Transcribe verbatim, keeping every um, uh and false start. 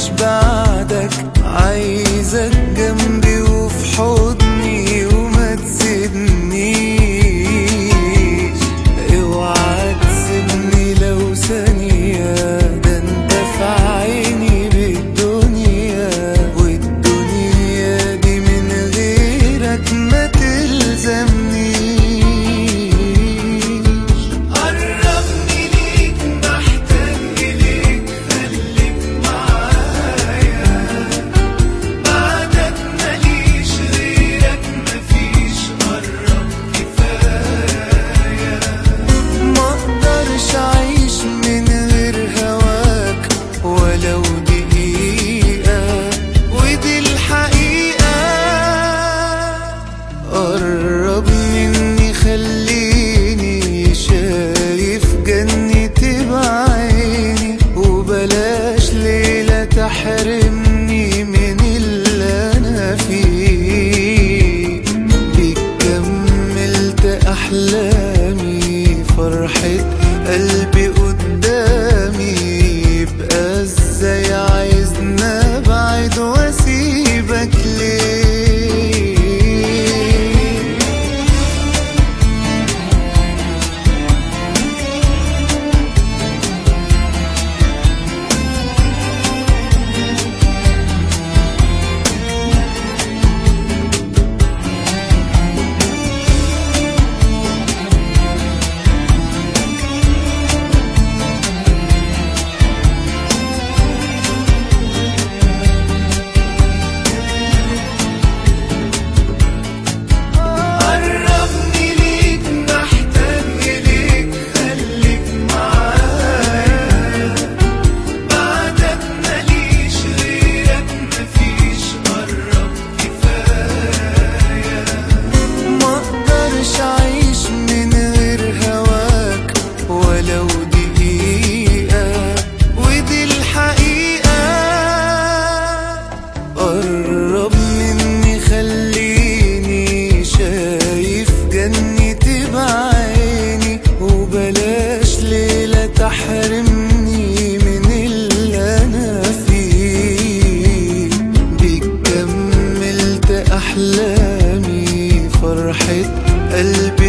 عايش بعدك، عايزك جنبي وفي حضني وما تسيبنيش. اوعى تسيبني لو ثانية، ده انت في عيني بالدنيا، والدنيا دي من غيرك ما تلزمنيش. قرب مني خليني شايف جنتي بعيني، وبلاش ليلة تحرمني من اللي أنا فيه. بيك كملت أحلامي، فرحة قلبي قدامي، يبقى ازاي عايزنا أبعد واسيبك ليه؟ قرب مني خليني شايف جنتي بعيني، وبلاش ليلة تحرمني من اللي أنا فيه. بيك كملت أحلامي، فرحة قلبي